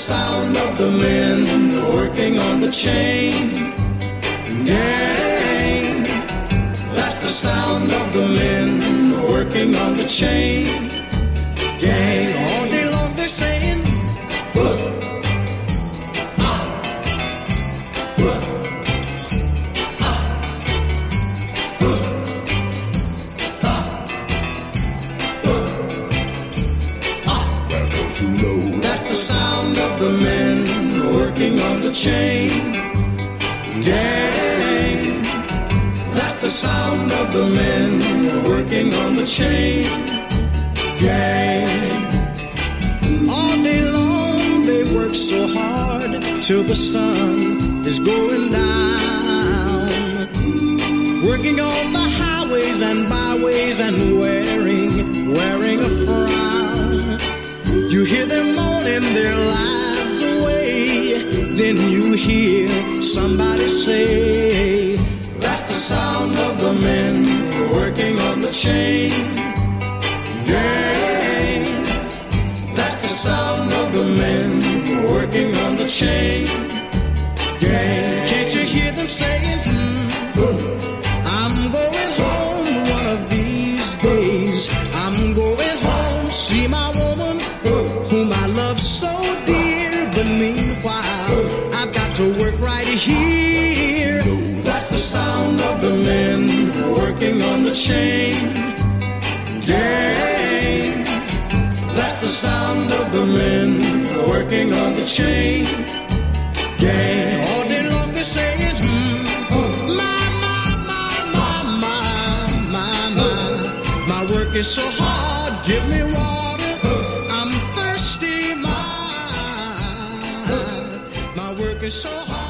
sound of the men working on the chain gang. That's the sound of the men working on the chain gang. All day long they're saying, look, look, don't you know? That's the sound of the men working on the chain gang. That's the sound of the men working on the chain gang. All day long they work so hard till the sun is going down, working on the highways and byways and wearing a frown. You hear them moaning their lives away, then you hear somebody say, that's the sound of the men working on the chain gang. That's the sound of the men working on the chain gang. Can't you hear them saying, I'm going home one of these days. I'm going home, see my woman whom I love so dear. But meanwhile, I've got to work right here. That's the sound of the men working on the chain gang. That's the sound of the men working on the chain gang. All day long they're saying, my work is so hard, give me water, I'm thirsty, my work is so hard.